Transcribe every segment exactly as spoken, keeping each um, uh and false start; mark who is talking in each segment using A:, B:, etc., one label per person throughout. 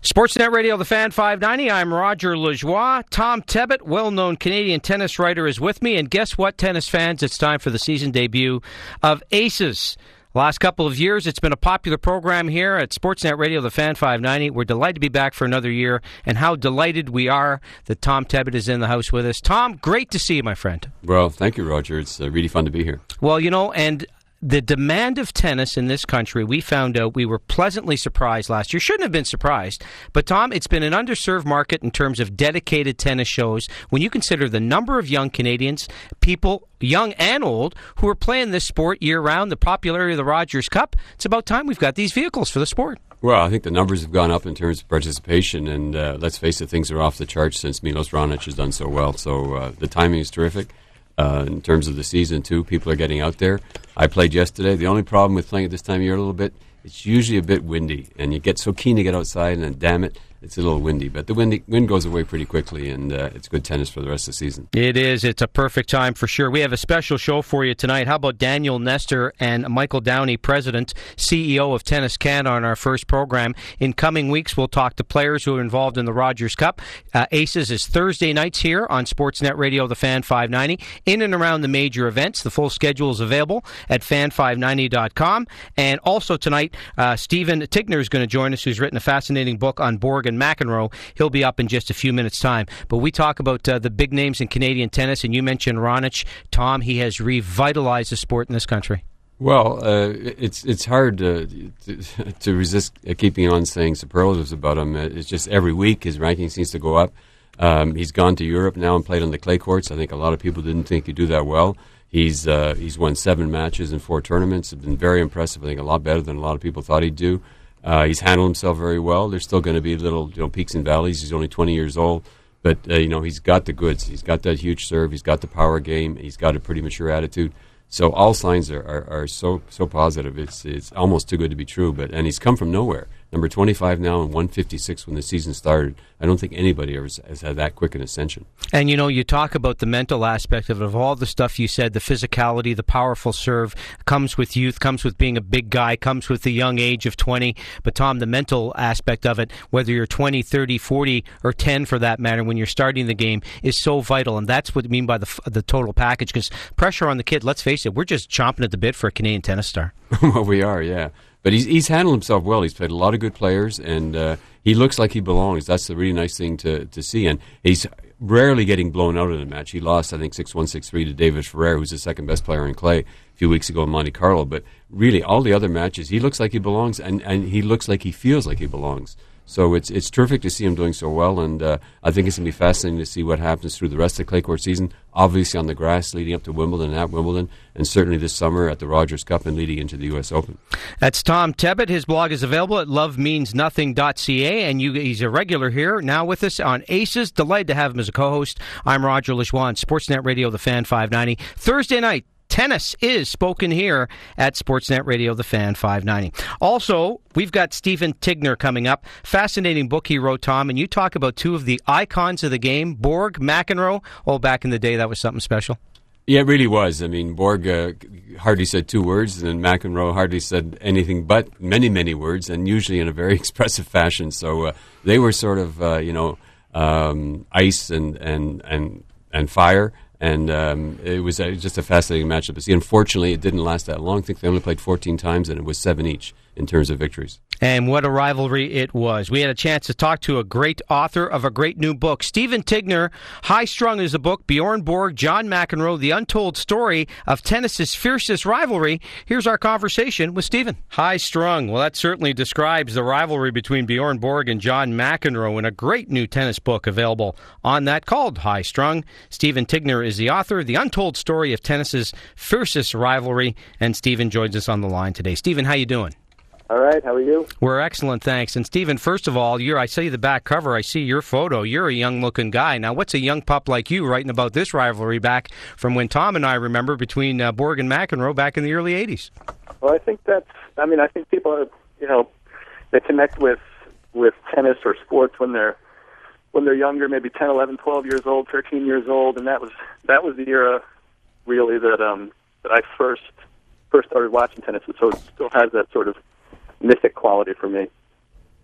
A: Sportsnet Radio, The Fan five ninety. I'm Roger Lajoie. Tom Tebbett, well-known Canadian tennis writer, is with me. And guess what, tennis fans? It's time for the season debut of Aces. Last couple of years, it's been a popular program here at Sportsnet Radio, The Fan five ninety. We're delighted to be back for another year, and how delighted we are that Tom Tebbett is in the house with us. Tom, great to see you, my friend.
B: Well, thank you, Roger. It's uh, really fun to be here.
A: Well, you know, and the demand of tennis in this country, we found out, we were pleasantly surprised last year. Shouldn't have been surprised. But, Tom, it's been an underserved market in terms of dedicated tennis shows. When you consider the number of young Canadians, people, young and old, who are playing this sport year-round, the popularity of the Rogers Cup, it's about time we've got these vehicles for the sport.
B: Well, I think the numbers have gone up in terms of participation, and uh, let's face it, things are off the charts since Milos Raonic has done so well. So uh, the timing is terrific. Uh, in terms of the season, too, people are getting out there. I played yesterday. The only problem with playing at this time of year a little bit, it's usually a bit windy, and you get so keen to get outside, and then, damn it, it's a little windy. But the wind, wind goes away pretty quickly, and uh, it's good tennis for the rest of the season.
A: It is. It's a perfect time for sure. We have a special show for you tonight. How about Daniel Nestor and Michael Downey, President, C E O of Tennis Canada, on our first program. In coming weeks, we'll talk to players who are involved in the Rogers Cup. Uh, Aces is Thursday nights here on Sportsnet Radio, The Fan five ninety, in and around the major events. The full schedule is available at fan five ninety dot com. And also tonight, uh, Stephen Tigner is going to join us, who's written a fascinating book on Borg and McEnroe. He'll be up in just a few minutes' time. But we talk about uh, the big names in Canadian tennis, and you mentioned Raonic. Tom, he has revitalized the sport in this country.
B: Well, uh, it's it's hard to, to, to resist keeping on saying superlatives about him. It's just every week his ranking seems to go up. Um, he's gone to Europe now and played on the clay courts. I think a lot of people didn't think he'd do that well. He's uh, he's won seven matches in four tournaments. It's been very impressive. I think a lot better than a lot of people thought he'd do. Uh, he's handled himself very well. There's still going to be little, you know, peaks and valleys. He's only twenty years old, but uh, you know, he's got the goods. He's got that huge serve. He's got the power game. He's got a pretty mature attitude. So all signs are, are, are so so positive. It's it's almost too good to be true. But and he's come from nowhere. Number twenty-five now and one fifty-six when the season started. I don't think anybody ever has had that quick an ascension.
A: And, you know, you talk about the mental aspect of it, of all the stuff you said, the physicality, the powerful serve, comes with youth, comes with being a big guy, comes with the young age of twenty. But, Tom, the mental aspect of it, whether you're twenty, thirty, forty, or ten for that matter, when you're starting the game, is so vital. And that's what I mean by the the total package, because pressure on the kid, let's face it, we're just chomping at the bit for a Canadian tennis star.
B: Well, we are, yeah. But he's he's handled himself well. He's played a lot of good players, and uh, he looks like he belongs. That's a really nice thing to, to see. And he's rarely getting blown out in a match. He lost, I think, six one, six three to David Ferrer, who's the second best player in clay, a few weeks ago in Monte Carlo. But really, all the other matches, he looks like he belongs, and, and he looks like he feels like he belongs. So it's it's terrific to see him doing so well, and uh, I think it's going to be fascinating to see what happens through the rest of the clay court season, obviously on the grass leading up to Wimbledon and at Wimbledon, and certainly this summer at the Rogers Cup and leading into the U S Open.
A: That's Tom Tebbett. His blog is available at love means nothing dot c a, and you, he's a regular here now with us on Aces. Delighted to have him as a co-host. I'm Roger Lajoie on Sportsnet Radio, The Fan five ninety. Thursday night, tennis is spoken here at Sportsnet Radio, The Fan five ninety. Also, we've got Stephen Tigner coming up. Fascinating book he wrote, Tom, and you talk about two of the icons of the game, Borg, McEnroe. Oh, back in the day, that was something special.
B: Yeah, it really was. I mean, Borg uh, hardly said two words, and then McEnroe hardly said anything but many, many words, and usually in a very expressive fashion. So uh, they were sort of, uh, you know, um, ice and, and, and, and fire. And um, it was uh, just a fascinating matchup. But see, unfortunately, it didn't last that long. I think they only played fourteen times, and it was seven each in terms of victories.
A: And what a rivalry it was. We had a chance to talk to a great author of a great new book. Stephen Tigner, High Strung is a book, Bjorn Borg, John McEnroe, The Untold Story of Tennis's Fiercest Rivalry. Here's our conversation with Stephen. High Strung. Well, that certainly describes the rivalry between Bjorn Borg and John McEnroe in a great new tennis book available on that called High Strung. Stephen Tigner is the author, The Untold Story of Tennis's Fiercest Rivalry, and Stephen joins us on the line today. Stephen, how you doing?
C: All right, how are you?
A: We're excellent, thanks. And Stephen, first of all, you're, I see the back cover, I see your photo. You're a young-looking guy. Now, what's a young pup like you writing about this rivalry back from when Tom and I remember between uh, Borg and McEnroe back in the early eighties?
C: Well, I think that's, I mean, I think people are, you know, they connect with with tennis or sports when they're when they're younger, maybe ten, eleven, twelve years old, thirteen years old, and that was that was the era, really, that um that I first first started watching tennis, so it still has that sort of mythic quality for me.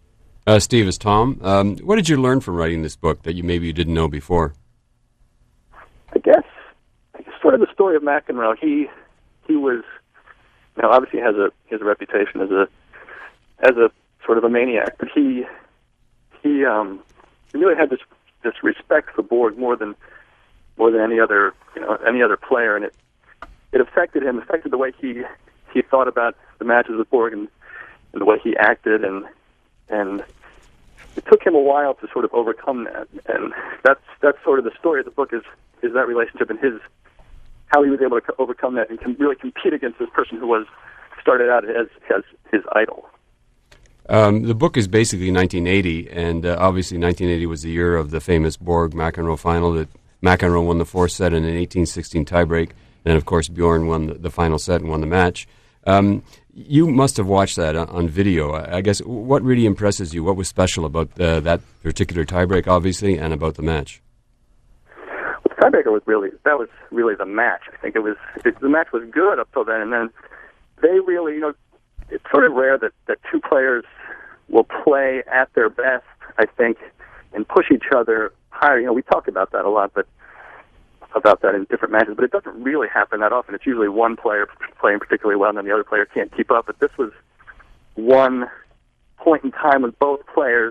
B: Uh, Steve, is Tom. Um, what did you learn from writing this book that you maybe you didn't know before?
C: I guess, I guess sort of the story of McEnroe. He he was, you know, obviously has a his reputation as a as a sort of a maniac, but he he um he really had this this respect for Borg more than more than any other you know any other player, and it it affected him, affected the way he he thought about the matches with Borg and, and the way he acted, and and it took him a while to sort of overcome that, and that's that's sort of the story of the book is is that relationship and his how he was able to overcome that and can really compete against this person who was started out as as his idol.
B: Um, the book is basically nineteen eighty, and uh, obviously nineteen eighty was the year of the famous Borg-McEnroe final that McEnroe won the fourth set in an eighteen sixteen tiebreak. Then, of course, Bjorn won the, the final set and won the match. Um, you must have watched that on, on video. I guess, what really impresses you? What was special about uh, that particular tiebreak, obviously, and about the match?
C: Well, the tiebreaker was really, that was really the match. I think it was, it, the match was good up till then, and then they really, you know, it's sort of rare that, that two players will play at their best, I think, and push each other higher. You know, we talk about that a lot, but about that in different matches, but it doesn't really happen that often. It's usually one player playing particularly well, and then the other player can't keep up. But this was one point in time when both players,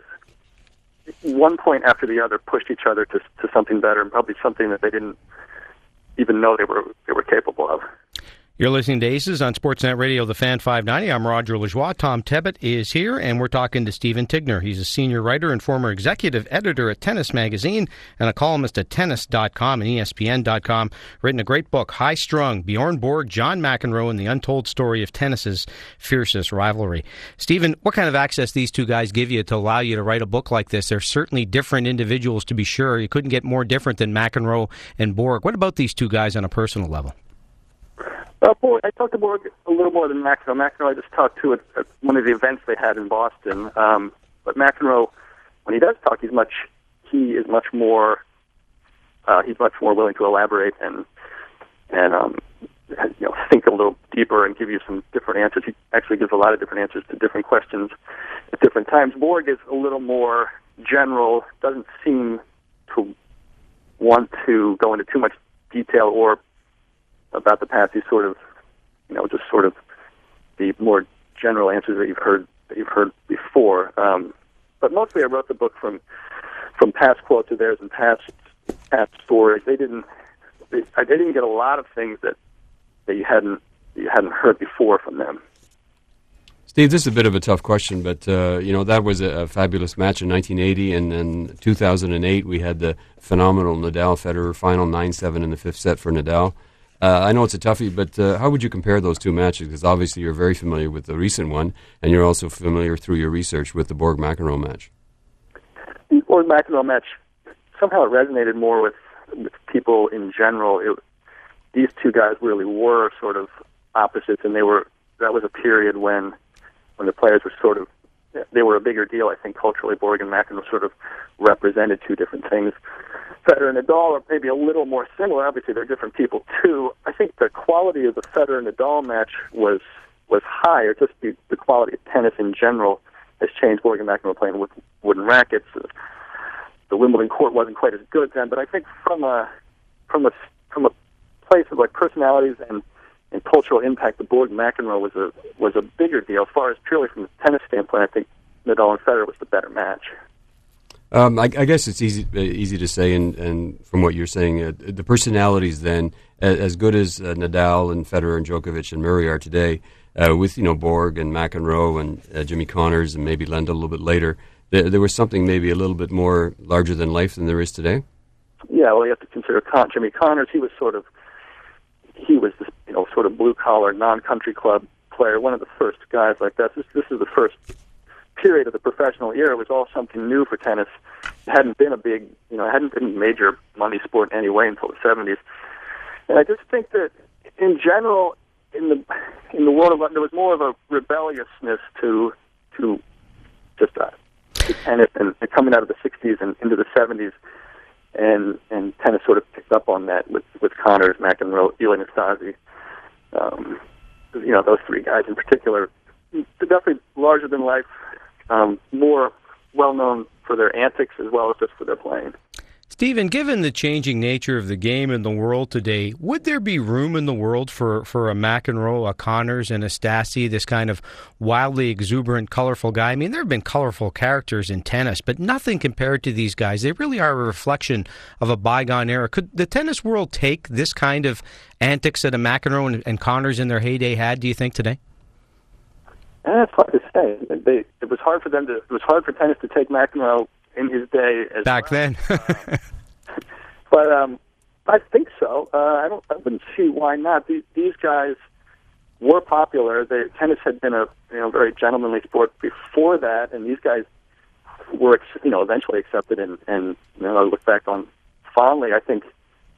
C: one point after the other, pushed each other to to something better, and probably something that they didn't even know they were they were capable of.
A: You're listening to Aces on Sportsnet Radio, The Fan five ninety. I'm Roger Lajoie. Tom Tebbett is here, and we're talking to Stephen Tigner. He's a senior writer and former executive editor at Tennis Magazine and a columnist at tennis dot com and E S P N dot com. Written a great book, High Strung, Bjorn Borg, John McEnroe, and the Untold Story of Tennis's Fiercest Rivalry. Stephen, what kind of access these two guys give you to allow you to write a book like this? They're certainly different individuals, to be sure. You couldn't get more different than McEnroe and Borg. What about these two guys on a personal level?
C: Uh, Borg, I talked to Borg a little more than McEnroe. McEnroe I just talked to at, at one of the events they had in Boston. Um, but McEnroe, when he does talk, he's much he is much more uh, he's much more willing to elaborate and and um, you know think a little deeper and give you some different answers. He actually gives a lot of different answers to different questions at different times. Borg is a little more general, doesn't seem to want to go into too much detail or about the past. He's sort of, you know, just sort of the more general answers that you've heard that you've heard before. Um, but mostly, I wrote the book from from past quotes of theirs and past past stories. They didn't, they, I didn't get a lot of things that that you hadn't that you hadn't heard before from them.
B: Steve, this is a bit of a tough question, but uh, you know that was a, a fabulous match in nineteen eighty, and in two thousand eight we had the phenomenal Nadal-Federer final nine seven in the fifth set for Nadal. Uh, I know it's a toughie, but uh, how would you compare those two matches? Because obviously you're very familiar with the recent one, and you're also familiar through your research with the Borg-McEnroe match.
C: The Borg-McEnroe match, somehow it resonated more with, with people in general. It, these two guys really were sort of opposites, and they were that was a period when when the players were sort of, they were a bigger deal, I think, culturally. Borg and McEnroe sort of represented two different things. Federer and Nadal are maybe a little more similar. Obviously, they're different people, too. I think the quality of the Federer-Nadal match was was higher. Just the, the quality of tennis in general has changed. Borg and McEnroe playing with wooden rackets. Uh, the Wimbledon court wasn't quite as good then, but I think from a from a from a place of like personalities and, and cultural impact, the Borg and McEnroe was a was a bigger deal. As far as purely from a tennis standpoint, I think Nadal and Federer was the better match.
B: Um, I, I guess it's easy uh, easy to say, and, and from what you're saying, uh, the personalities then, as, as good as uh, Nadal and Federer and Djokovic and Murray are today, uh, with you know Borg and McEnroe and uh, Jimmy Connors and maybe Lendl a little bit later, there, there was something maybe a little bit more larger than life than there is today.
C: Yeah, well, you have to consider Con- Jimmy Connors. He was sort of he was this you know sort of blue collar, non country club player, one of the first guys like that. This this is the first period of the professional era. Was all something new for tennis. It hadn't been a big, you know, it hadn't been a major money sport anyway until the seventies. And I just think that, in general, in the in the world of there was more of a rebelliousness to to just uh, to tennis, and, and coming out of the sixties and into the seventies, and and tennis sort of picked up on that with with Connors, McEnroe, Ilie Nastase. Um, you know, those three guys in particular, they're definitely larger than life. Um, more well known for their antics as well as just for their playing.
A: Stephen, given the changing nature of the game in the world today, would there be room in the world for, for a McEnroe, a Connors, and a Stassi, this kind of wildly exuberant, colorful guy? I mean, there have been colorful characters in tennis, but nothing compared to these guys. They really are a reflection of a bygone era. Could the tennis world take this kind of antics that a McEnroe and, and Connors in their heyday had, do you think, today?
C: And it's hard to say. They, it was hard for them to. It was hard for tennis to take McEnroe in his day as
A: back
C: well.
A: then.
C: uh, but um, I think so. Uh, I don't. I wouldn't see why not. These, these guys were popular. They, tennis had been a you know very gentlemanly sport before that, and these guys were you know eventually accepted. And, and you know I look back on fondly. I think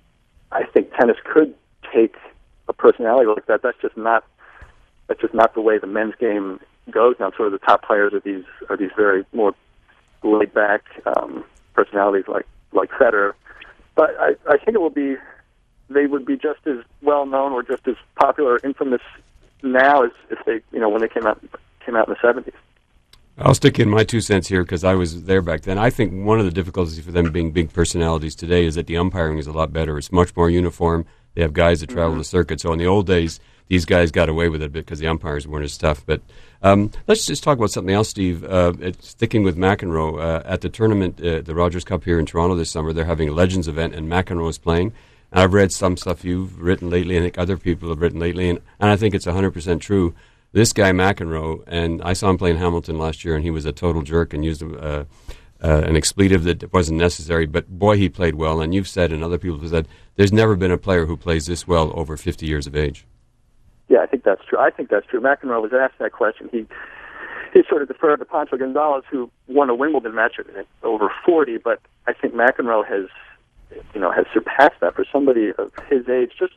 C: I think tennis could take a personality like that. That's just not. That's just not the way the men's game goes now. Sort of the top players are these are these very more laid back um, personalities like like Federer. But I, I think it will be they would be just as well known or just as popular or infamous now as if they you know when they came out came out in the seventies.
B: I'll stick in my two cents here because I was there back then. I think one of the difficulties for them being big personalities today is that the umpiring is a lot better. It's much more uniform. They have guys that travel mm-hmm. the circuit. So in the old days, these guys got away with it a bit because the umpires weren't as tough. But um, let's just talk about something else, Steve. Uh, it's sticking with McEnroe, uh, at the tournament, uh, the Rogers Cup here in Toronto this summer, they're having a Legends event, and McEnroe is playing. And I've read some stuff you've written lately, and I think other people have written lately, and, and I think it's one hundred percent true. This guy, McEnroe, and I saw him play in Hamilton last year, and he was a total jerk and used a, uh, uh, an expletive that wasn't necessary, but boy, he played well. And you've said, and other people have said, there's never been a player who plays this well over fifty years of age.
C: Yeah, I think that's true. I think that's true. McEnroe was asked that question. He he sort of deferred to Pancho Gonzalez, who won a Wimbledon match at over forty, but I think McEnroe has, you know, has surpassed that for somebody of his age. Just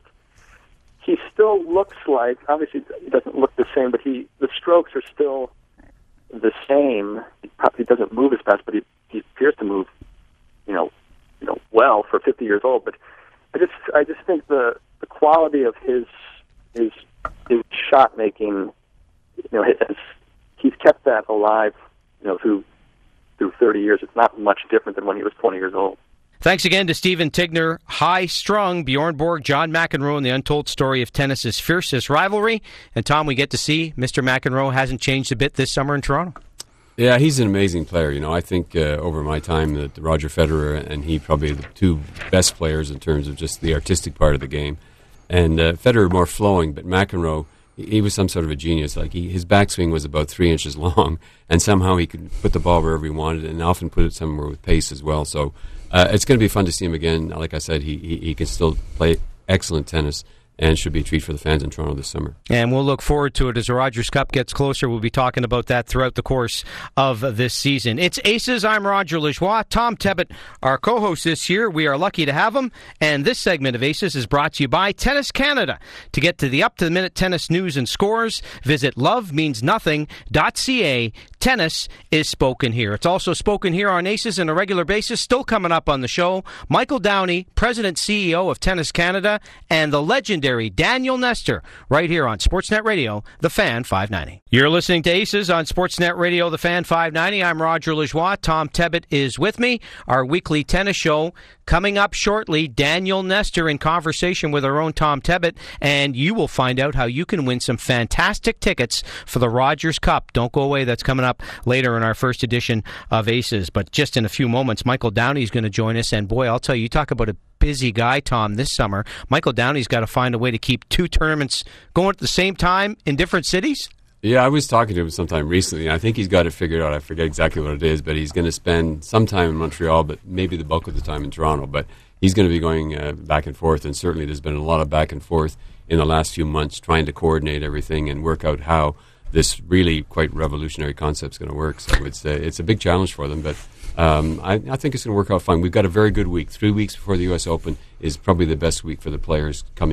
C: he still looks like, obviously he doesn't look the same, but he the strokes are still the same. He probably doesn't move as fast, but he, he appears to move, you know, you know, well for fifty years old. But I just I just think the the quality of his his his shot making, you know, has, he's kept that alive, you know, through through thirty years. It's not much different than when he was twenty years old.
A: Thanks again to Stephen Tigner. High-strung, Bjorn Borg, John McEnroe, and the untold story of tennis's fiercest rivalry. And, Tom, we get to see Mister McEnroe hasn't changed a bit this summer in Toronto.
B: Yeah, he's an amazing player. You know, I think uh, over my time that Roger Federer and he probably are the two best players in terms of just the artistic part of the game. And uh, Federer more flowing, but McEnroe, he was some sort of a genius. Like he, his backswing was about three inches long, and somehow he could put the ball wherever he wanted, and often put it somewhere with pace as well. So uh, it's going to be fun to see him again. Like I said, he, he he can still play excellent tennis, and should be a treat for the fans in Toronto this summer. And
A: we'll look forward to it as the Rogers Cup gets closer. We'll be talking about that throughout the course of this season. It's Aces. I'm Roger Lajoie. Tom Tebbett, our co-host this year. We are lucky to have him. And this segment of Aces is brought to you by Tennis Canada. To get to the up-to-the-minute tennis news and scores, visit love means nothing dot c a. Tennis is spoken here. It's also spoken here on Aces on a regular basis. Still coming up on the show, Michael Downey, President C E O of Tennis Canada, and the legendary Daniel Nestor, right here on Sportsnet Radio, The Fan five ninety. You're listening to Aces on Sportsnet Radio, The Fan five ninety. I'm Roger Lajoie. Tom Tebbett is with me. Our weekly tennis show coming up shortly. Daniel Nestor in conversation with our own Tom Tebbett, and you will find out how you can win some fantastic tickets for the Rogers Cup. Don't go away. That's coming up later in our first edition of Aces. But just in a few moments, Michael Downey is going to join us, and boy, I'll tell you, you talk about a busy guy, Tom, this summer. Michael Downey's got to find a way to keep two tournaments going at the same time in different cities.
B: Yeah, I was talking to him sometime recently. I think he's got it figured out. I forget exactly what it is, but he's going to spend some time in Montreal, but maybe the bulk of the time in Toronto. But he's going to be going uh, back and forth, and certainly there's been a lot of back and forth in the last few months trying to coordinate everything and work out how this really quite revolutionary concept is going to work. So it's a, it's a big challenge for them, but um, I, I think it's going to work out fine. We've got a very good week. Three weeks before the U S Open is probably the best week for the players coming in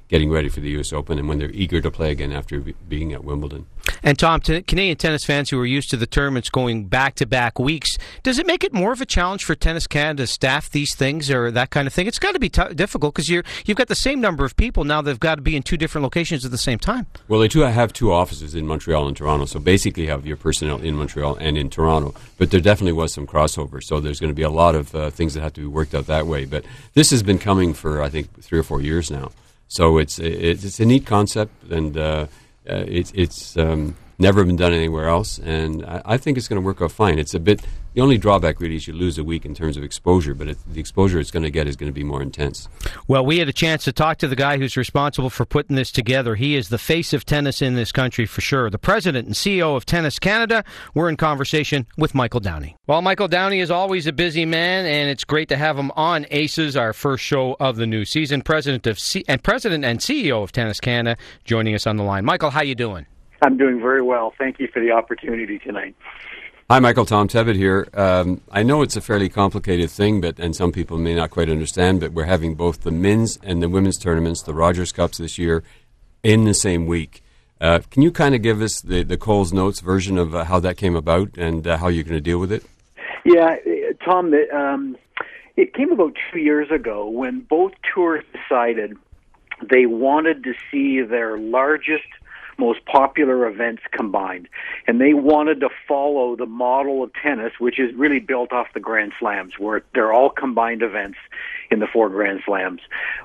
B: getting ready for the U S Open and when they're eager to play again after be- being at Wimbledon.
A: And Tom, to Canadian tennis fans who are used to the tournaments going back-to-back weeks, does it make it more of a challenge for Tennis Canada to staff these things or that kind of thing? It's got to be t- difficult because you're you've got the same number of people now. They've got to be in two different locations at the same time.
B: Well, they do have two offices in Montreal and Toronto, so basically you have your personnel in Montreal and in Toronto. But there definitely was some crossover, so there's going to be a lot of uh, things that have to be worked out that way. But this has been coming for, I think, three or four years now. So it's it's, it's a neat concept, and uh, uh, it's it's um, never been done anywhere else, and I, I think it's going to work out fine. It's a bit the only drawback really is you lose a week in terms of exposure, but it, the exposure it's going to get is going to be more intense.
A: Well, we had a chance to talk to the guy who's responsible for putting this together. He is the face of tennis in this country for sure. The president and C E O of Tennis Canada. We're in conversation with Michael Downey. Well, Michael Downey is always a busy man, and it's great to have him on Aces, our first show of the new season. President of C- and President and C E O of Tennis Canada, joining us on the line. Michael, how you doing?
D: I'm doing very well. Thank you for the opportunity tonight.
B: Hi, Michael. Tom Tevitt here. Um, I know it's a fairly complicated thing, but and some people may not quite understand, but we're having both the men's and the women's tournaments, the Rogers Cups this year, in the same week. Uh, can you kind of give us the, the Coles Notes version of uh, how that came about and uh, how you're going to deal with it?
D: Yeah, Tom, the, um, it came about two years ago when both tours decided they wanted to see their largest, most popular events combined. And they wanted to follow the model of tennis, which is really built off the Grand Slams, where they're all combined events in the four Grand Slams.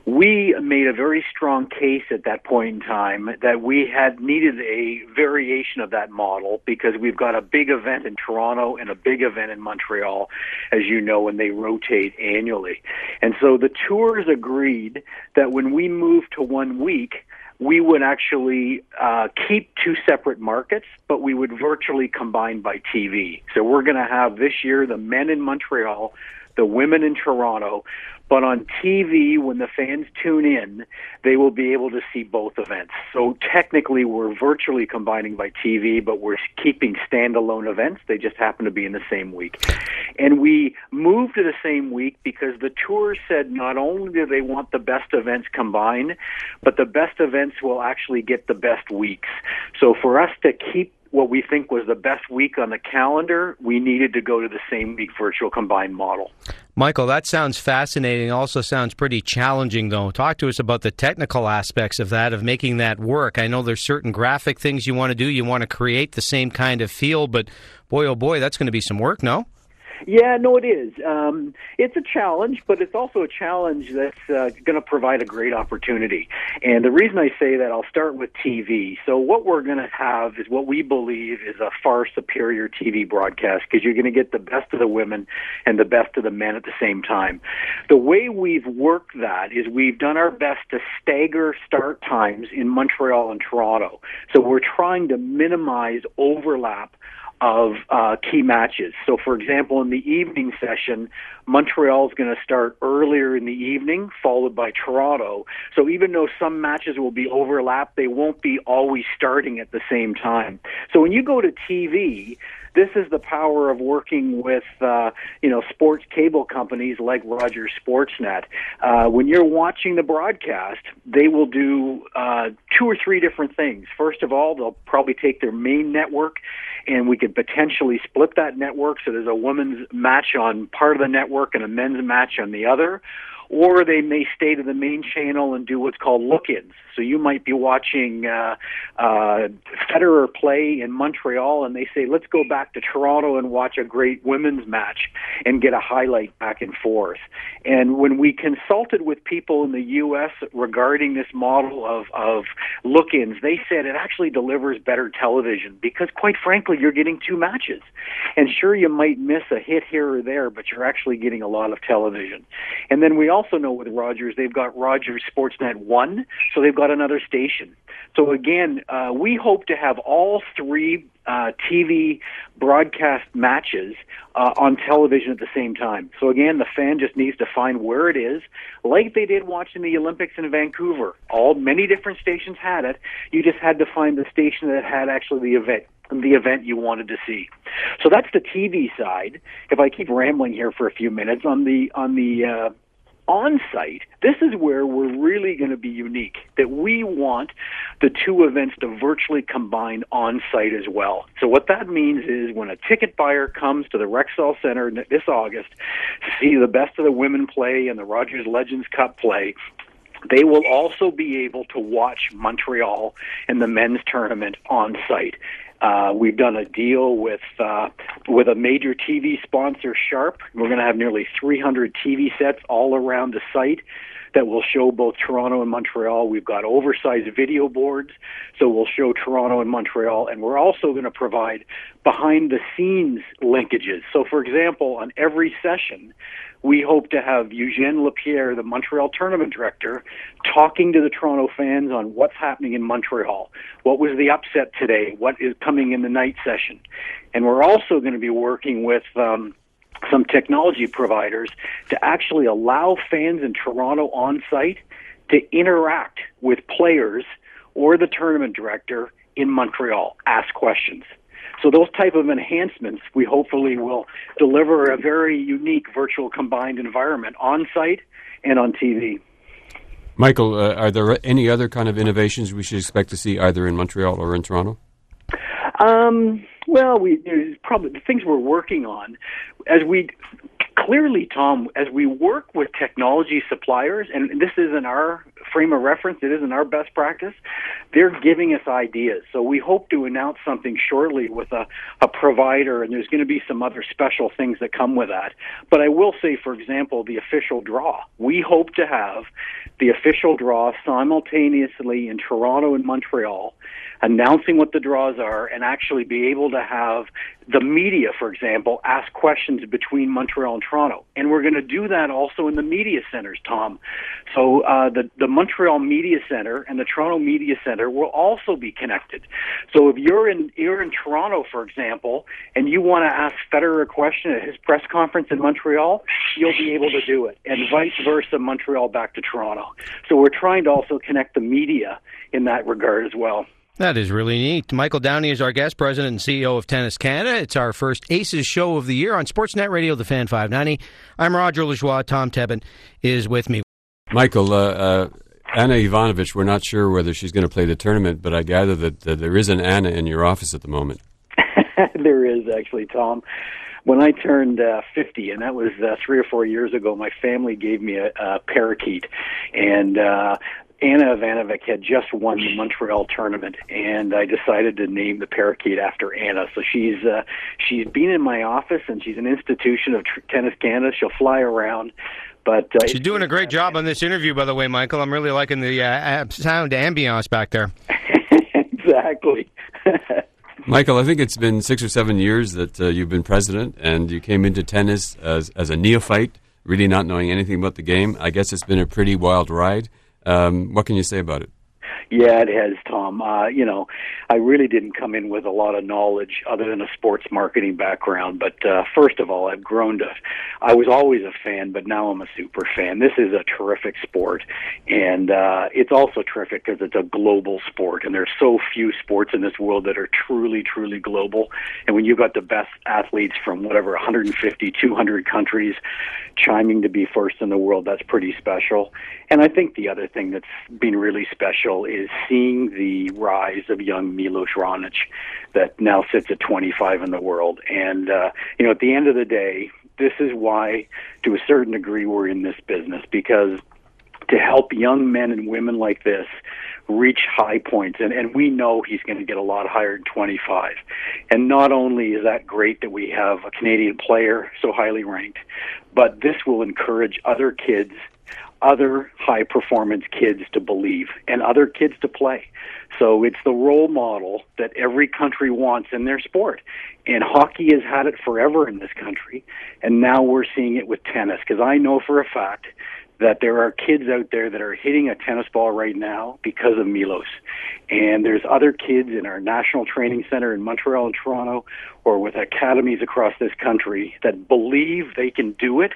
D: We made a very strong case at that point in time that we had needed a variation of that model because we've got a big event in Toronto and a big event in Montreal, as you know, and they rotate annually. And so the tours agreed that when we moved to one week, we would actually uh, keep two separate markets, but we would virtually combine by T V. So we're going to have this year the men in Montreal, the women in Toronto, but on T V, when the fans tune in, they will be able to see both events. So technically, we're virtually combining by T V, but we're keeping standalone events. They just happen to be in the same week. And we moved to the same week because the tour said not only do they want the best events combined, but the best events will actually get the best weeks. So for us to keep what we think was the best week on the calendar, we needed to go to the same week virtual combined model.
A: Michael, that sounds fascinating. Also sounds pretty challenging, though. Talk to us about the technical aspects of that, of making that work. I know there's certain graphic things you want to do. You want to create the same kind of feel, but boy, oh boy, that's going to be some work, no?
D: Yeah, no, it is. Um, it's a challenge, but it's also a challenge that's uh, going to provide a great opportunity. And the reason I say that, I'll start with T V. So what we're going to have is what we believe is a far superior T V broadcast because you're going to get the best of the women and the best of the men at the same time. The way we've worked that is we've done our best to stagger start times in Montreal and Toronto. So we're trying to minimize overlap of uh, key matches. So, for example, in the evening session, Montreal is going to start earlier in the evening, followed by Toronto. So even though some matches will be overlapped, they won't be always starting at the same time. So when you go to T V, this is the power of working with, uh, you know, sports cable companies like Rogers Sportsnet. Uh, when you're watching the broadcast, they will do uh, two or three different things. First of all, they'll probably take their main network, and we could potentially split that network so there's a women's match on part of the network and a men's match on the other. Or they may stay to the main channel and do what's called look-ins. So you might be watching uh, uh, Federer play in Montreal, and they say, let's go back to Toronto and watch a great women's match and get a highlight back and forth. And when we consulted with people in the U S regarding this model of, of look-ins, they said it actually delivers better television because, quite frankly, you're getting two matches. And sure, you might miss a hit here or there, but you're actually getting a lot of television. And then we also know with Rogers, they've got Rogers Sportsnet one, so they've got another station. So again, uh, we hope to have all three uh, T V broadcast matches uh, on television at the same time. So again, the fan just needs to find where it is, like they did watching the Olympics in Vancouver. All many different stations had it. You just had to find the station that had actually the event. the event you wanted to see. So that's the T V side. If I keep rambling here for a few minutes, on the on the uh, on-site, this is where we're really going to be unique, that we want the two events to virtually combine on-site as well. So what that means is when a ticket buyer comes to the Rexall Center this August to see the best of the women play and the Rogers Legends Cup play, they will also be able to watch Montreal and the men's tournament on site. Uh, we've done a deal with uh, with a major T V sponsor, Sharp. We're going to have nearly three hundred T V sets all around the site that will show both Toronto and Montreal. We've got oversized video boards, so we'll show Toronto and Montreal, and we're also going to provide behind-the-scenes linkages. So, for example, on every session, we hope to have Eugène Lapierre, the Montreal tournament director, talking to the Toronto fans on what's happening in Montreal. What was the upset today? What is coming in the night session? And we're also going to be working with um, some technology providers to actually allow fans in Toronto on site to interact with players or the tournament director in Montreal, ask questions. So those type of enhancements, we hopefully will deliver a very unique virtual combined environment on site and on T V.
B: Michael, uh, are there any other kind of innovations we should expect to see either in Montreal or in Toronto?
D: Um, well, we there's probably the things we're working on as we clearly, Tom, as we work with technology suppliers, and this isn't our frame of reference, it isn't our best practice, they're giving us ideas. So we hope to announce something shortly with a, a provider, and there's going to be some other special things that come with that. But I will say, for example, the official draw. We hope to have the official draw simultaneously in Toronto and Montreal, announcing what the draws are, and actually be able to have the media, for example, ask questions between Montreal and Toronto. And we're going to do that also in the media centers, Tom. So uh, the, the Montreal Media Center and the Toronto Media Center will also be connected. So if you're in you're in Toronto, for example, and you want to ask Federer a question at his press conference in Montreal, you'll be able to do it, and vice versa, Montreal back to Toronto. So we're trying to also connect the media in that regard as well.
A: That is really neat. Michael Downey is our guest, president and C E O of Tennis Canada. It's our first Aces show of the year on Sportsnet Radio, the Fan five ninety. I'm Roger Lajoie. Tom Tebbin is with me.
B: Michael, uh, uh, Anna Ivanovic, we're not sure whether she's going to play the tournament, but I gather that uh, there is an Anna in your office at the moment.
D: There is, actually, Tom. When I turned uh, fifty, and that was uh, three or four years ago, my family gave me a, a parakeet, and uh, Anna Ivanovic had just won the Montreal tournament, and I decided to name the parakeet after Anna. So she's uh, she's been in my office, and she's an institution of Tennis Canada. She'll fly around. But uh,
A: she's doing a great job on this interview, by the way, Michael. I'm really liking the uh, sound ambiance back there.
D: Exactly.
B: Michael, I think it's been six or seven years that uh, you've been president, and you came into tennis as, as a neophyte, really not knowing anything about the game. I guess it's been a pretty wild ride. Um, what can you say about it?
D: Yeah, it has, Tom. Uh, you know, I really didn't come in with a lot of knowledge other than a sports marketing background. But uh, first of all, I've grown to, I was always a fan, but now I'm a super fan. This is a terrific sport. And uh, it's also terrific because it's a global sport. And there's so few sports in this world that are truly, truly global. And when you've got the best athletes from whatever, one hundred fifty, two hundred countries chiming to be first in the world, that's pretty special. And I think the other thing that's been really special is seeing the rise of young Milos Raonic that now sits at twenty-five in the world. And, uh, you know, at the end of the day, this is why, to a certain degree, we're in this business, because to help young men and women like this reach high points, and, and we know he's going to get a lot higher than twenty-five. And not only is that great that we have a Canadian player so highly ranked, but this will encourage other kids, other high-performance kids to believe, and other kids to play. So it's the role model that every country wants in their sport. And hockey has had it forever in this country, and now we're seeing it with tennis, because I know for a fact that there are kids out there that are hitting a tennis ball right now because of Milos. And there's other kids in our National Training Center in Montreal and Toronto, or with academies across this country, that believe they can do it,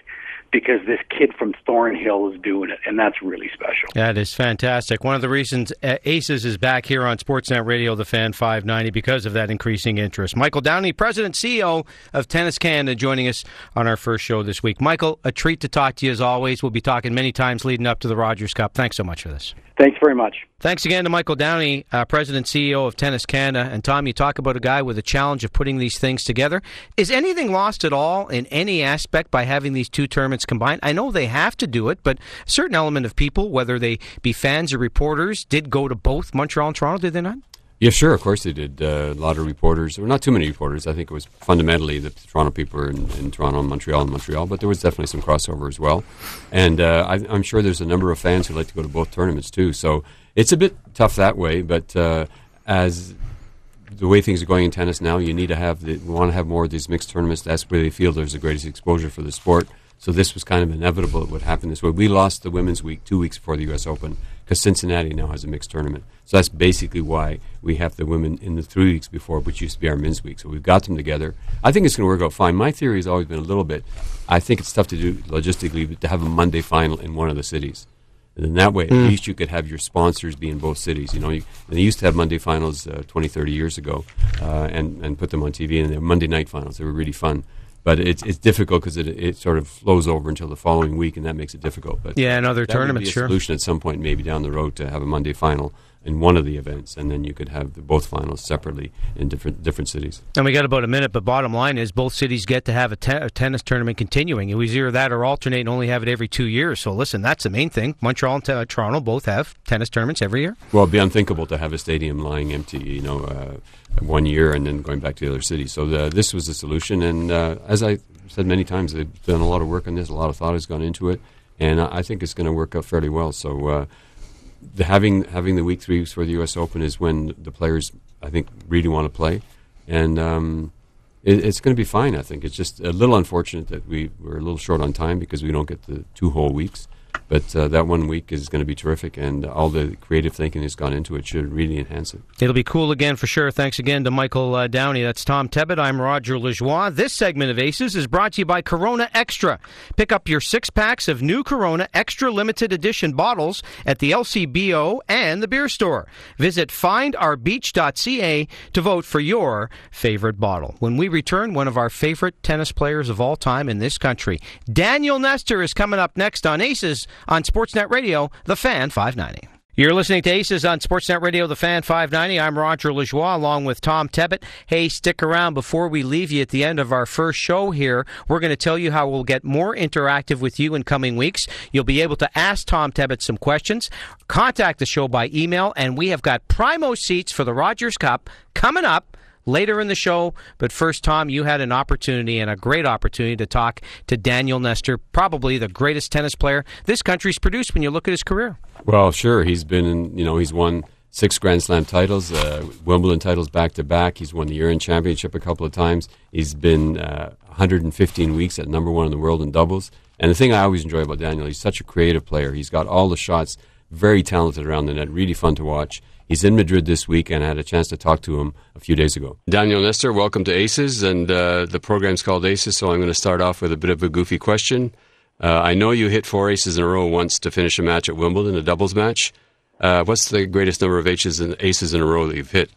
D: because this kid from Thornhill is doing it, and that's really special.
A: That is fantastic. One of the reasons Aces is back here on Sportsnet Radio, the Fan five ninety, because of that increasing interest. Michael Downey, President, C E O of Tennis Canada, joining us on our first show this week. Michael, a treat to talk to you as always. We'll be talking many times leading up to the Rogers Cup. Thanks so much for this.
D: Thanks very much.
A: Thanks again to Michael Downey, uh, President, C E O of Tennis Canada. And Tom, you talk about a guy with a challenge of putting these things together. Is anything lost at all in any aspect by having these two tournaments combined? I know they have to do it, but a certain element of people, whether they be fans or reporters, did go to both Montreal and Toronto, did they not?
B: Yeah, sure, of course they did. Uh, a lot of reporters, or not too many reporters. I think it was fundamentally the Toronto people were in, in Toronto and Montreal and Montreal, but there was definitely some crossover as well. And uh, I, I'm sure there's a number of fans who like to go to both tournaments too. So it's a bit tough that way, but uh, as the way things are going in tennis now, you need to have the, we want to have more of these mixed tournaments. That's where they feel there's the greatest exposure for the sport. So this was kind of inevitable it would happen this way. We lost the women's week two weeks before the U S Open because Cincinnati now has a mixed tournament. So that's basically why we have the women in the three weeks before, which used to be our men's week. So we've got them together. I think it's going to work out fine. My theory has always been a little bit, I think it's tough to do logistically, but to have a Monday final in one of the cities. And then that way, mm. at least you could have your sponsors be in both cities. You know, you, and they used to have Monday finals uh, twenty, thirty years ago uh, and, and put them on T V, and they were Monday night finals. They were really fun. But it's it's difficult because it it sort of flows over until the following week, and that makes it difficult. But
A: yeah, and other
B: that
A: tournaments,
B: would be a
A: sure.
B: solution at some point, maybe down the road, to have a Monday final in one of the events, and then you could have the, both finals separately in different different cities.
A: And we got about a minute, but bottom line is both cities get to have a, te- a tennis tournament continuing. It was either that or alternate and only have it every two years. So listen, that's the main thing. Montreal and t- Toronto both have tennis tournaments every year.
B: Well, it'd be unthinkable to have a stadium lying empty, you know, uh, one year and then going back to the other city. So the, this was the solution, and uh, as I said many times, they've done a lot of work on this. A lot of thought has gone into it, and I think it's going to work out fairly well. So uh, the having having the week three for the U S Open is when the players, I think, really want to play, and um, it, it's going to be fine. I think it's just a little unfortunate that we we're a little short on time because we don't get the two whole weeks. But uh, that one week is going to be terrific, and all the creative thinking that's gone into it should really enhance it.
A: It'll be cool again for sure. Thanks again to Michael uh, Downey. That's Tom Tebbett. I'm Roger Lajoie. This segment of Aces is brought to you by Corona Extra. Pick up your six packs of new Corona Extra limited edition bottles at the L C B O and the beer store. Visit find our beach dot c a to vote for your favorite bottle. When we return, one of our favorite tennis players of all time in this country, Daniel Nestor, is coming up next on Aces on Sportsnet Radio, the Fan five ninety. You're listening to Aces on Sportsnet Radio, the Fan five ninety. I'm Roger Lajoie along with Tom Tebbett. Hey, stick around before we leave you at the end of our first show here. We're going to tell you how we'll get more interactive with you in coming weeks. You'll be able to ask Tom Tebbett some questions, contact the show by email, and we have got primo seats for the Rogers Cup coming up later in the show. But first, Tom, you had an opportunity, and a great opportunity, to talk to Daniel Nestor, probably the greatest tennis player this country's produced when you look at his career.
B: Well, sure. He's been, in, you know, he's won six Grand Slam titles, uh, Wimbledon titles back-to-back. He's won the Euro Championship a couple of times. He's been uh, one hundred fifteen weeks at number one in the world in doubles. And the thing I always enjoy about Daniel, he's such a creative player. He's got all the shots, very talented around the net, really fun to watch. He's in Madrid this week, and I had a chance to talk to him a few days ago. Daniel Nestor, welcome to Aces, and uh, the program's called Aces, so I'm going to start off with a bit of a goofy question. Uh, I know you hit four aces in a row once to finish a match at Wimbledon, a doubles match. Uh, what's the greatest number of aces in, aces in a row that you've hit?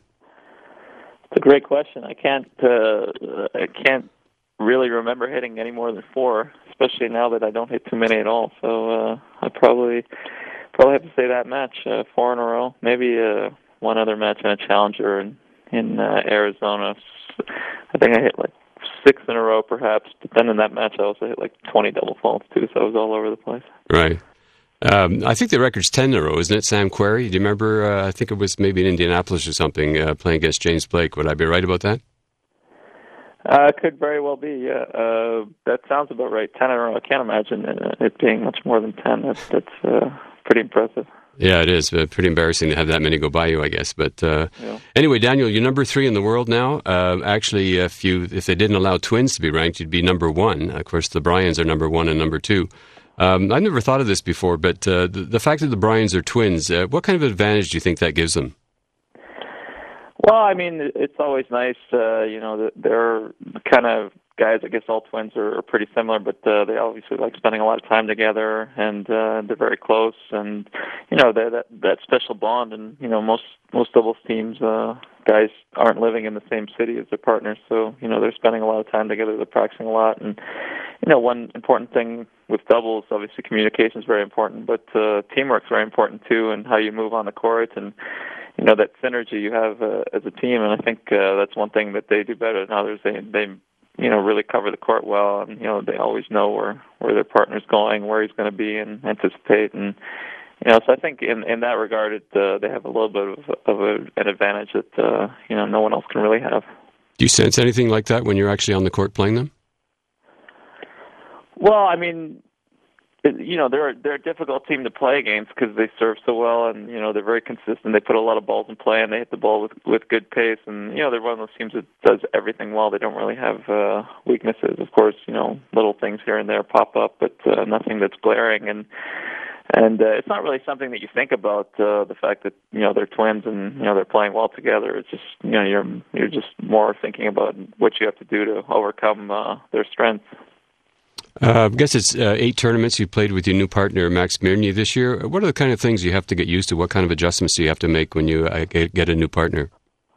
E: It's a great question. I can't, uh, I can't really remember hitting any more than four, especially now that I don't hit too many at all. So uh, I probably... Probably have to say that match, uh, four in a row. Maybe uh, one other match in a challenger in, in uh, Arizona. I think I hit like six in a row, perhaps. But then in that match, I also hit like twenty double faults too. So I was all over the place.
B: Right. Um, I think the record's ten in a row, isn't it? Sam Querrey. Do you remember? Uh, I think it was maybe in Indianapolis or something, uh, playing against James Blake. Would I be right about that?
E: Uh, could very well be. Yeah, uh, that sounds about right. Ten in a row. I can't imagine it being much more than ten. That's that's. Uh, Pretty impressive.
B: Yeah, it is. Uh, pretty embarrassing to have that many go by you, I guess. But uh, yeah. Anyway, Daniel, you're number three in the world now. Uh, actually, if you if they didn't allow twins to be ranked, you'd be number one. Of course, the Bryans are number one and number two. Um, I've never thought of this before, but uh, the, the fact that the Bryans are twins, uh, what kind of advantage do you think that gives them?
E: Well, I mean, it's always nice. Uh, you know, they're kind of guys. I guess all twins are, are pretty similar, but uh, they obviously like spending a lot of time together, and uh, they're very close. And you know, they're that that special bond. And you know, most most doubles teams, uh, guys aren't living in the same city as their partners, so you know they're spending a lot of time together. They're practicing a lot, and you know, one important thing with doubles, obviously, communication is very important, but uh, teamwork is very important too, and how you move on the court and you know, that synergy you have uh, as a team. And I think uh, that's one thing that they do better than others. They, they, you know, really cover the court well, and, you know, they always know where, where their partner's going, where he's going to be, and anticipate. And, you know, so I think in, in that regard, it, uh, they have a little bit of, of a, an advantage that, uh, you know, no one else can really have.
B: Do you sense anything like that when you're actually on the court playing them?
E: Well, I mean, you know, they're they're a difficult team to play against because they serve so well, and you know they're very consistent. They put a lot of balls in play, and they hit the ball with with good pace. And you know they're one of those teams that does everything well. They don't really have uh, weaknesses. Of course, you know, little things here and there pop up, but uh, nothing that's glaring. And and uh, it's not really something that you think about. Uh, the fact that you know they're twins and you know they're playing well together. It's just you know you're you're just more thinking about what you have to do to overcome uh, their strengths.
B: Uh, I guess it's uh, eight tournaments you played with your new partner, Max Mirny, this year. What are the kind of things you have to get used to? What kind of adjustments do you have to make when you uh, get a new partner?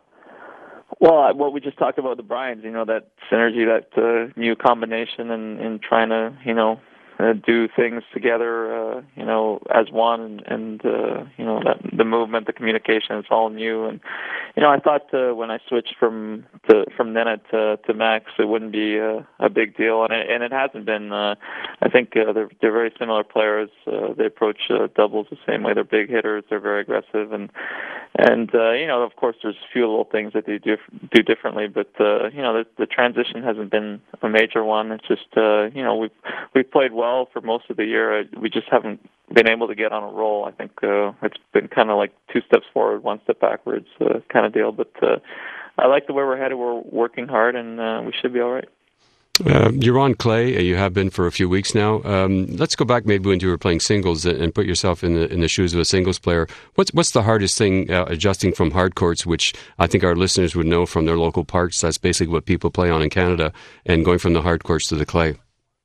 E: Well, what we just talked about with the Bryans, you know, that synergy, that uh, new combination, and, and trying to, you know, uh, do things together, uh, you know, as one, and, and uh, you know, that, the movement, the communication, it's all new. And you know, I thought uh, when I switched from to, from Nenad to, to Max, it wouldn't be uh, a big deal, and it, and it hasn't been. Uh, I think uh, they're they're very similar players. Uh, they approach uh, doubles the same way. They're big hitters. They're very aggressive, and and uh, you know, of course, there's a few little things that they do do differently, but uh, you know, the, the transition hasn't been a major one. It's just uh, you know, we've we've played well for most of the year. We just haven't been able to get on a roll. I think uh, it's been kind of like two steps forward, one step backwards uh, kind of deal. But uh, I like the way we're headed. We're working hard, and uh, we should be all right.
B: Uh, you're on clay. You have been for a few weeks now. Um, let's go back maybe when you were playing singles and put yourself in the in the shoes of a singles player. What's what's the hardest thing uh, adjusting from hard courts, which I think our listeners would know from their local parks? That's basically what people play on in Canada, and going from the hard courts to the clay.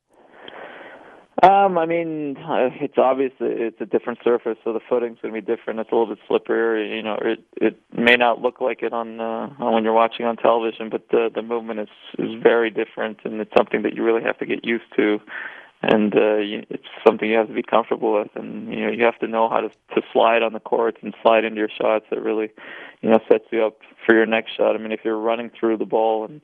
E: Um, I mean, it's obvious it's a different surface, so the footing's going to be different. It's a little bit slipperier. You know, it it may not look like it on uh, when you're watching on television, but the the movement is is very different, and it's something that you really have to get used to, and uh, it's something you have to be comfortable with, and you know you have to know how to to slide on the court and slide into your shots. That really, you know, sets you up for your next shot. I mean, if you're running through the ball and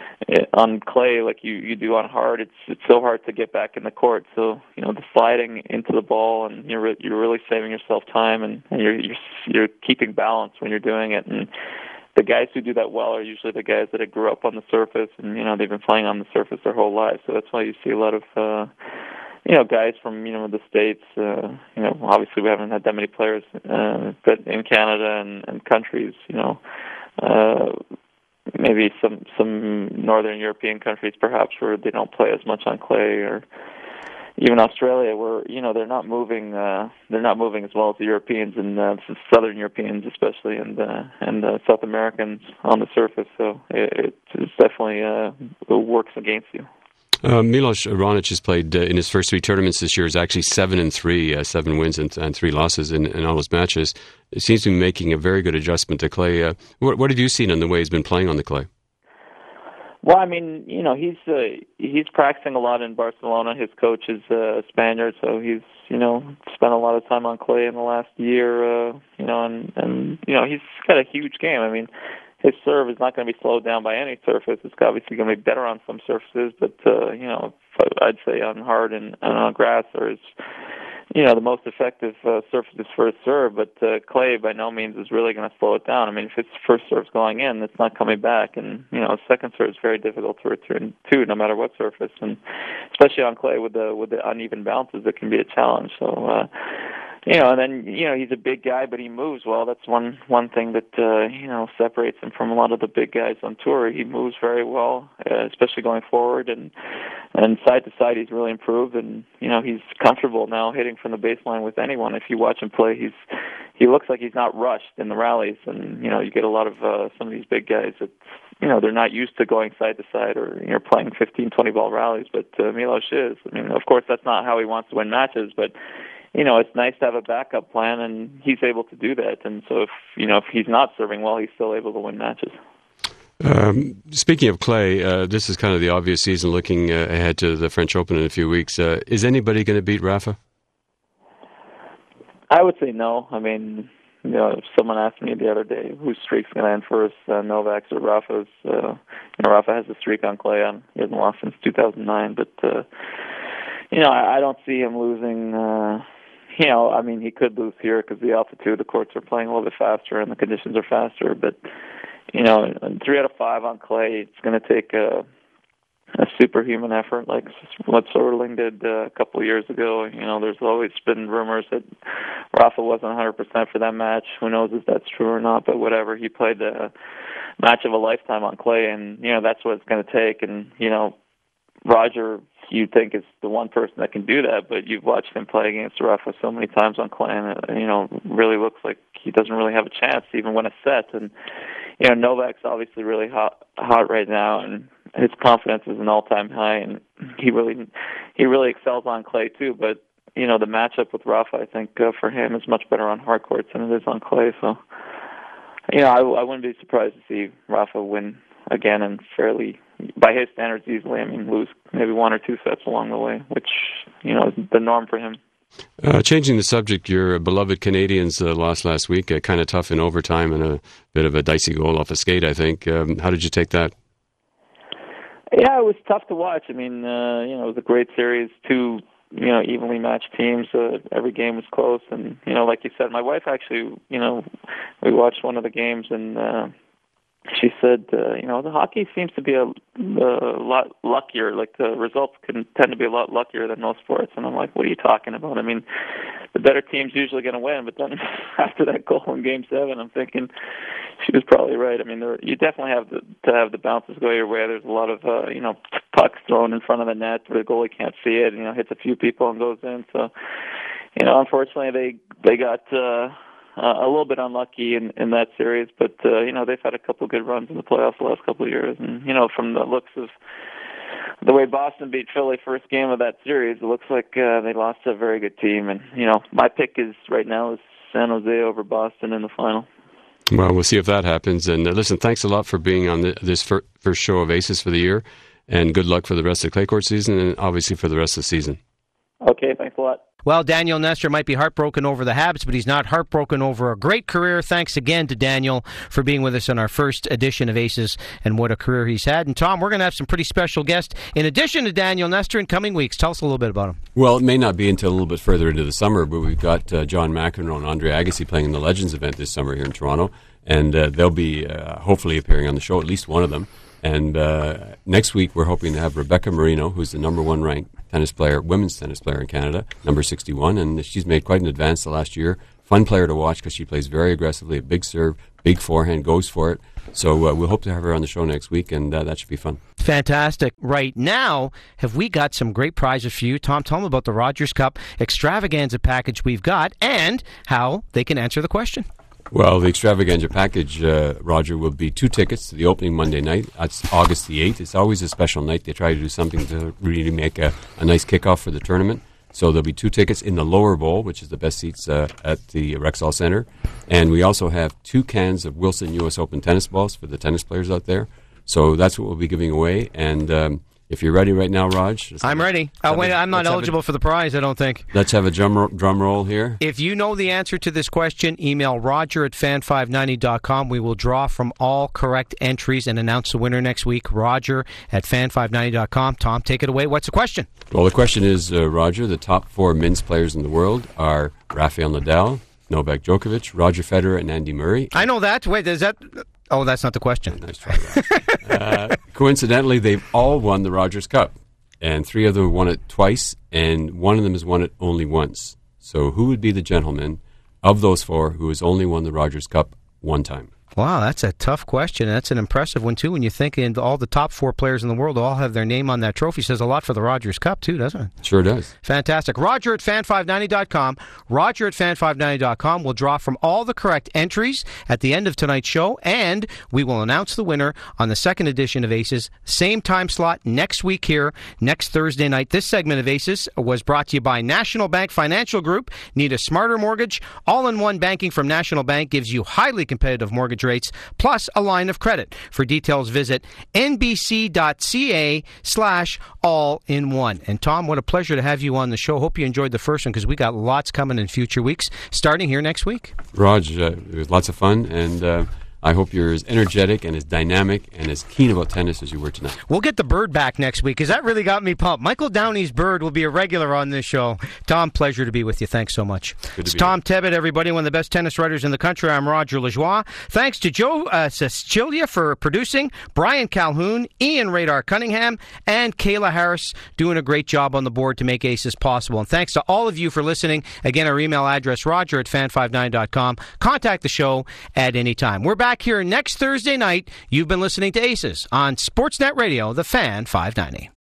E: on clay like you, you do on hard, it's it's so hard to get back in the court. So you know the sliding into the ball, and you're re- you're really saving yourself time, and, and you're, you're you're keeping balance when you're doing it. And the guys who do that well are usually the guys that grew up on the surface, and you know they've been playing on the surface their whole lives. So that's why you see a lot of uh, you know guys from you know the States. Uh, you know, obviously we haven't had that many players, uh, but in Canada and, and countries, you know. Uh, Maybe some some northern European countries, perhaps, where they don't play as much on clay, or even Australia, where you know they're not moving uh, they're not moving as well as the Europeans and uh, Southern Europeans, especially, and uh, and uh, South Americans on the surface. So it, it's definitely uh, it works against you.
B: Uh, Milos Raonic has played uh, in his first three tournaments this year is actually seven and three, uh, seven wins and, and three losses in, in all his matches. It seems to be making a very good adjustment to clay. Uh, what, what have you seen in the way he's been playing on the clay?
E: Well, I mean, you know, he's uh, he's practicing a lot in Barcelona. His coach is uh, a Spaniard, so he's you know spent a lot of time on clay in the last year. Uh, you know, and and you know he's got a huge game. I mean, his serve is not going to be slowed down by any surface. It's obviously going to be better on some surfaces, but uh, you know, I'd say on hard and, and on grass are his, you know, the most effective uh, surfaces for his serve. But uh, clay, by no means, is really going to slow it down. I mean, if his first serve's going in, it's not coming back, and you know, his second serve is very difficult to return to, no matter what surface, and especially on clay with the with the uneven bounces, it can be a challenge. So. Uh, You know, and then, you know, he's a big guy, but he moves well. That's one one thing that, uh, you know, separates him from a lot of the big guys on tour. He moves very well, uh, especially going forward. And and side to side, he's really improved. And, you know, he's comfortable now hitting from the baseline with anyone. If you watch him play, he's he looks like he's not rushed in the rallies. And, you know, you get a lot of uh, some of these big guys that, you know, they're not used to going side to side or, you know, playing fifteen, twenty ball rallies, but uh, Milos is. I mean, of course, that's not how he wants to win matches, but, you know, it's nice to have a backup plan, and he's able to do that. And so if, you know, if he's not serving well, he's still able to win matches.
B: Um, speaking of clay, uh, this is kind of the obvious season looking uh, ahead to the French Open in a few weeks. Uh, is anybody going to beat Rafa?
E: I would say no. I mean, you know, if someone asked me the other day whose streak's going to end first, uh, Novak's or Rafa's, uh, you know, Rafa has a streak on clay. On, he hasn't lost since two thousand nine, but, uh, you know, I, I don't see him losing. Uh, you know, I mean, he could lose here because the altitude, the courts are playing a little bit faster and the conditions are faster, but, you know, three out of five on clay, it's going to take a, a superhuman effort like what Soderling did uh, a couple of years ago. You know, there's always been rumors that Rafa wasn't one hundred percent for that match. Who knows if that's true or not, but whatever. He played a match of a lifetime on clay, and, you know, that's what it's going to take. And, you know, Roger, you think is the one person that can do that, but you've watched him play against Rafa so many times on clay, and, uh, you know, really looks like he doesn't really have a chance to even win a set. And, you know, Novak's obviously really hot, hot right now, and his confidence is an all-time high, and he really, he really excels on clay too. But, you know, the matchup with Rafa, I think uh, for him is much better on hard courts than it is on clay. So, you know, I, I wouldn't be surprised to see Rafa win again, and fairly, by his standards, easily. I mean, lose maybe one or two sets along the way, which, you know, is the norm for him.
B: Uh, changing the subject, your beloved Canadians uh, lost last week, uh, kind of tough in overtime and a bit of a dicey goal off a skate, I think. Um, how did you take that?
E: Yeah, it was tough to watch. I mean, uh, you know, it was a great series, two, you know, evenly matched teams. Uh, every game was close. And, you know, like you said, my wife actually, you know, we watched one of the games, and uh, she said, uh, you know, the hockey seems to be a, a lot luckier. Like, the results can tend to be a lot luckier than most sports. And I'm like, what are you talking about? I mean, the better team's usually going to win. But then after that goal in Game Seven, I'm thinking she was probably right. I mean, there, you definitely have the, to have the bounces go your way. There's a lot of, uh, you know, pucks thrown in front of the net where the goalie can't see it. You know, hits a few people and goes in. So, you know, unfortunately, they they got. Uh, Uh, a little bit unlucky in, in that series, but, uh, you know, they've had a couple of good runs in the playoffs the last couple of years. And, you know, from the looks of the way Boston beat Philly first game of that series, it looks like uh, they lost to a very good team. And, you know, my pick is right now is San Jose over Boston in the final.
B: Well, we'll see if that happens. And uh, listen, thanks a lot for being on the, this fir- first show of Aces for the year, and good luck for the rest of the clay court season and obviously for the rest of the season.
E: Okay, thanks a lot.
A: Well, Daniel Nestor might be heartbroken over the Habs, but he's not heartbroken over a great career. Thanks again to Daniel for being with us on our first edition of Aces, and what a career he's had. And Tom, we're going to have some pretty special guests in addition to Daniel Nestor in coming weeks. Tell us a little bit about him.
B: Well, it may not be until a little bit further into the summer, but we've got uh, John McEnroe and Andre Agassi playing in the Legends event this summer here in Toronto, and uh, they'll be uh, hopefully appearing on the show, at least one of them. And uh, next week, we're hoping to have Rebecca Marino, who's the number one ranked tennis player, women's tennis player in Canada, number sixty-one, and she's made quite an advance the last year. Fun player to watch because she plays very aggressively, a big serve, big forehand, goes for it. So uh, we'll hope to have her on the show next week, and uh, that should be fun.
A: Fantastic. Right now, have we got some great prizes for you? Tom, tell them about the Rogers Cup extravaganza package we've got and how they can answer the question.
B: Well, the extravaganza package, uh, Roger, will be two tickets to the opening Monday night. That's August the eighth. It's always a special night. They try to do something to really make a, a nice kickoff for the tournament. So there'll be two tickets in the lower bowl, which is the best seats uh, at the Rexall Center. And we also have two cans of Wilson U S Open tennis balls for the tennis players out there. So that's what we'll be giving away. And um, if you're ready right now, Raj.
A: I'm ready. Oh, wait, a, I'm not eligible a, for the prize, I don't think.
B: Let's have a drum, ro- drum roll here.
A: If you know the answer to this question, email roger at fan five ninety dot com. We will draw from all correct entries and announce the winner next week. Roger at fan five ninety dot com. Tom, take it away. What's the question?
B: Well, the question is, uh, Roger, the top four men's players in the world are Rafael Nadal, Novak Djokovic, Roger Federer, and Andy Murray.
A: I know that. Wait, is that... Oh, that's not the question.
B: Nice try, Raj. uh, coincidentally, they've all won the Rogers Cup, and three of them won it twice, and one of them has won it only once. So who would be the gentleman of those four who has only won the Rogers Cup one time?
A: Wow, that's a tough question. That's an impressive one, too, when you think in all the top four players in the world all have their name on that trophy. Says a lot for the Rogers Cup, too, doesn't it?
B: Sure does.
A: Fantastic. Roger at fan five ninety dot com. Roger at fan five ninety dot com. We'll draw from all the correct entries at the end of tonight's show, and we will announce the winner on the second edition of Aces. Same time slot next week here, next Thursday night. This segment of Aces was brought to you by National Bank Financial Group. Need a smarter mortgage? All-in-one banking from National Bank gives you highly competitive mortgage rates, plus a line of credit. For details, visit nbc.ca slash all-in-one. And Tom, what a pleasure to have you on the show. Hope you enjoyed the first one, because we got lots coming in future weeks, starting here next week.
B: Raj, uh, it was lots of fun, and uh, I hope you're as energetic and as dynamic and as keen about tennis as you were tonight.
A: We'll get the bird back next week, because that really got me pumped. Michael Downey's bird will be a regular on this show. Tom, pleasure to be with you. Thanks so much. It's Tom here. Tebbett, everybody, one of the best tennis writers in the country. I'm Roger Lajoie. Thanks to Joe uh, Cecilia for producing, Brian Calhoun, Ian Radar Cunningham, and Kayla Harris doing a great job on the board to make Aces possible. And thanks to all of you for listening. Again, our email address, roger at fan five nine dot com. Contact the show at any time. We're back here next Thursday night. You've been listening to Aces on Sportsnet Radio, the Fan five ninety.